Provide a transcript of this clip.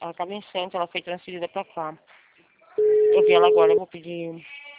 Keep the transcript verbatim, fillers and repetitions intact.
Ela estava em centro, ela foi transferida para cá. Eu vi ela agora, eu vou pedir